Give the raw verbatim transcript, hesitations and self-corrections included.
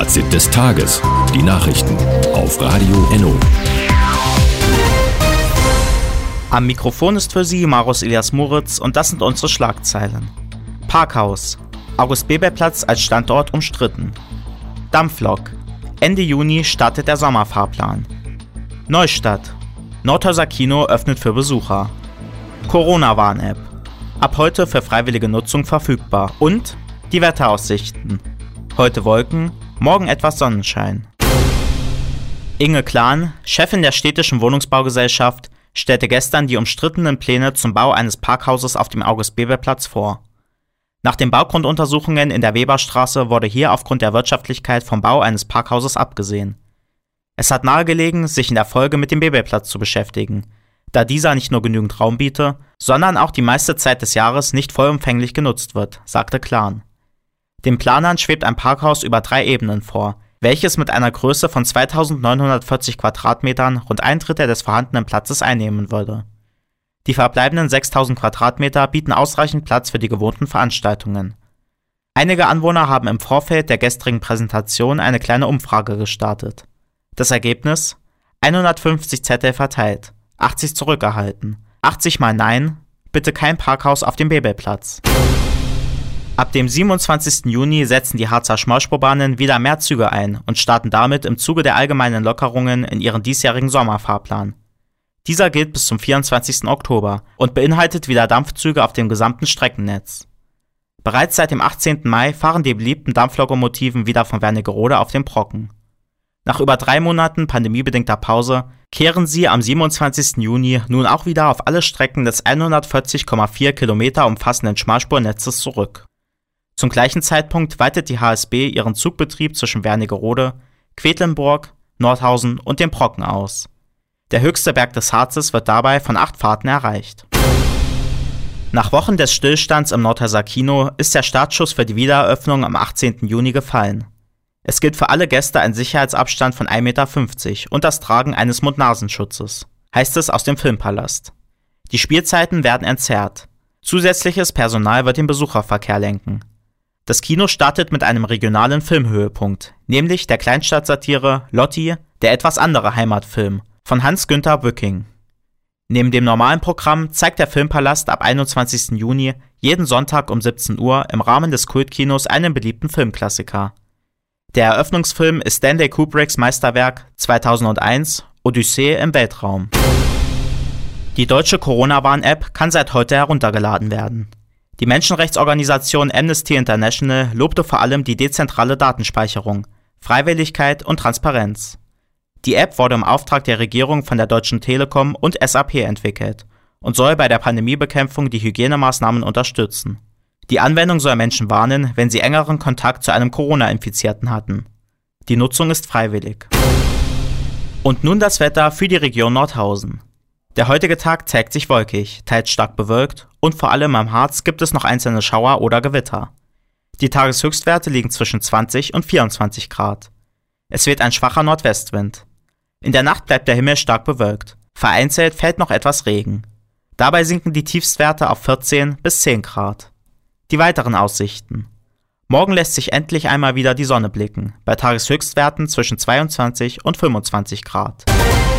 Fazit des Tages. Die Nachrichten auf Radio Enno. Am Mikrofon ist für Sie Marus Elias Moritz und das sind unsere Schlagzeilen. Parkhaus. August-Bebel-Platz als Standort umstritten. Dampflok. Ende Juni startet der Sommerfahrplan. Neustadt. Nordhäuser Kino öffnet für Besucher. Corona-Warn-App. Ab heute für freiwillige Nutzung verfügbar. Und die Wetteraussichten. Heute Wolken, morgen etwas Sonnenschein. Inge Klan, Chefin der städtischen Wohnungsbaugesellschaft, stellte gestern die umstrittenen Pläne zum Bau eines Parkhauses auf dem August-Bebel-Platz vor. Nach den Baugrunduntersuchungen in der Weberstraße wurde hier aufgrund der Wirtschaftlichkeit vom Bau eines Parkhauses abgesehen. Es hat nahegelegen, sich in der Folge mit dem Bebelplatz zu beschäftigen, da dieser nicht nur genügend Raum biete, sondern auch die meiste Zeit des Jahres nicht vollumfänglich genutzt wird, sagte Klan. Den Planern schwebt ein Parkhaus über drei Ebenen vor, welches mit einer Größe von zweitausendneunhundertvierzig Quadratmetern rund ein Drittel des vorhandenen Platzes einnehmen würde. Die verbleibenden sechstausend Quadratmeter bieten ausreichend Platz für die gewohnten Veranstaltungen. Einige Anwohner haben im Vorfeld der gestrigen Präsentation eine kleine Umfrage gestartet. Das Ergebnis? hundertfünfzig Zettel verteilt, achtzig zurückerhalten, achtzig mal Nein, bitte kein Parkhaus auf dem Bebelplatz. Ab dem siebenundzwanzigsten Juni setzen die Harzer Schmalspurbahnen wieder mehr Züge ein und starten damit im Zuge der allgemeinen Lockerungen in ihren diesjährigen Sommerfahrplan. Dieser gilt bis zum vierundzwanzigsten Oktober und beinhaltet wieder Dampfzüge auf dem gesamten Streckennetz. Bereits seit dem achtzehnten Mai fahren die beliebten Dampflokomotiven wieder von Wernigerode auf den Brocken. Nach über drei Monaten pandemiebedingter Pause kehren sie am siebenundzwanzigsten Juni nun auch wieder auf alle Strecken des hundertvierzig Komma vier Kilometer umfassenden Schmalspurnetzes zurück. Zum gleichen Zeitpunkt weitet die H S B ihren Zugbetrieb zwischen Wernigerode, Quedlinburg, Nordhausen und dem Brocken aus. Der höchste Berg des Harzes wird dabei von acht Fahrten erreicht. Nach Wochen des Stillstands im Nordhäuser Kino ist der Startschuss für die Wiedereröffnung am achtzehnten Juni gefallen. Es gilt für alle Gäste ein Sicherheitsabstand von ein Meter fünfzig und das Tragen eines Mund-Nasen-Schutzes, heißt es aus dem Filmpalast. Die Spielzeiten werden entzerrt. Zusätzliches Personal wird den Besucherverkehr lenken. Das Kino startet mit einem regionalen Filmhöhepunkt, nämlich der Kleinstadtsatire Lotti, der etwas andere Heimatfilm von Hans-Günther Bücking. Neben dem normalen Programm zeigt der Filmpalast ab einundzwanzigsten Juni jeden Sonntag um siebzehn Uhr im Rahmen des Kultkinos einen beliebten Filmklassiker. Der Eröffnungsfilm ist Stanley Kubricks Meisterwerk zweitausendeins Odyssee im Weltraum. Die deutsche Corona-Warn-App kann seit heute heruntergeladen werden. Die Menschenrechtsorganisation Amnesty International lobte vor allem die dezentrale Datenspeicherung, Freiwilligkeit und Transparenz. Die App wurde im Auftrag der Regierung von der Deutschen Telekom und S A P entwickelt und soll bei der Pandemiebekämpfung die Hygienemaßnahmen unterstützen. Die Anwendung soll Menschen warnen, wenn sie engeren Kontakt zu einem Corona-Infizierten hatten. Die Nutzung ist freiwillig. Und nun das Wetter für die Region Nordhausen. Der heutige Tag zeigt sich wolkig, teils stark bewölkt und vor allem am Harz gibt es noch einzelne Schauer oder Gewitter. Die Tageshöchstwerte liegen zwischen zwanzig und vierundzwanzig Grad. Es weht ein schwacher Nordwestwind. In der Nacht bleibt der Himmel stark bewölkt. Vereinzelt fällt noch etwas Regen. Dabei sinken die Tiefstwerte auf vierzehn bis zehn Grad. Die weiteren Aussichten. Morgen lässt sich endlich einmal wieder die Sonne blicken, bei Tageshöchstwerten zwischen zweiundzwanzig und fünfundzwanzig Grad.